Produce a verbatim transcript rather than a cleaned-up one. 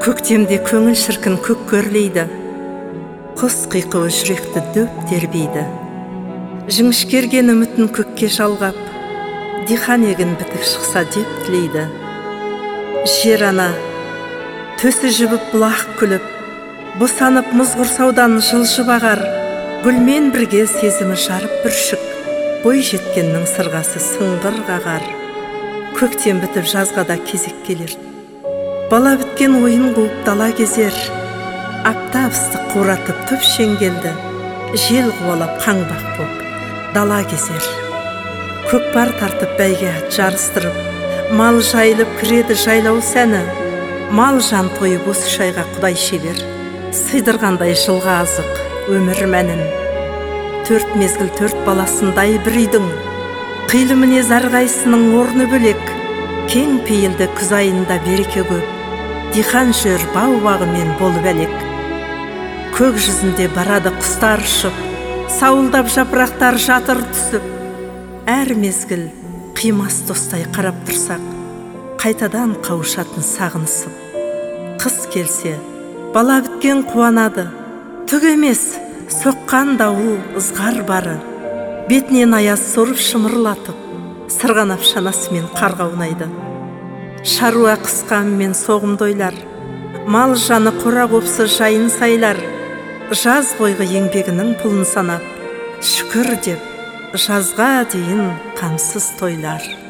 Көктемде көңіл шіркін көк көрлейді, құс қиқуы жүректі дөп тербейді. Жіңішкерген үмітін көкке жалғап, диқан егін бітік шықса деп тілейді. Жер ана төсі жібіп бұлақ күліп, босанып мұз құрсаудан жылжып ағар, гүлмен бірге сезімі жарып бүршік, бой жеткеннің сырғасы сыңғыр қағар. Көктем бітіп жазға да кезек келер, бала біткен ойын қуып дала кезер. Аптап ыстық қуратып түп шеңгелді, жел қуалап қаңбақ боп дала кезер. Көкпар тартып бәйге жарыстырып, мал жайылып кіреді жайлау сәні. Мал жан тойып осы шайға құдай шебер, сыйдырғандай жылға азық өмір мәнін. Төрт мезгіл төрт баласындай бір үйдің, қилы мінез әрқайсының орны бөлек. Кең пейілді күз айында береке көп, диқан жүр бау-бағымен болып әлек. Көк жүзінде барады құстар ұшып, сауылдап жапырақтар жатыр түсіп. Әр мезгіл қимас достай қарап тұрсақ, қайтадан қауышатын сағынысып. Қыс келсе, бала біткен қуанады, түк емес, соққан дауыл ызғар бары. Бетінен аяз сорып шымырлатып, сырғанап шанасымен қарға аунайды. Шаруа қысқанымен соғымды ойлар, мал жаны қора қопсы жайын сайлар. Жаз бойғы еңбегінің пұлын санап, шүкір деп жазға дейін қамсыз тойлар.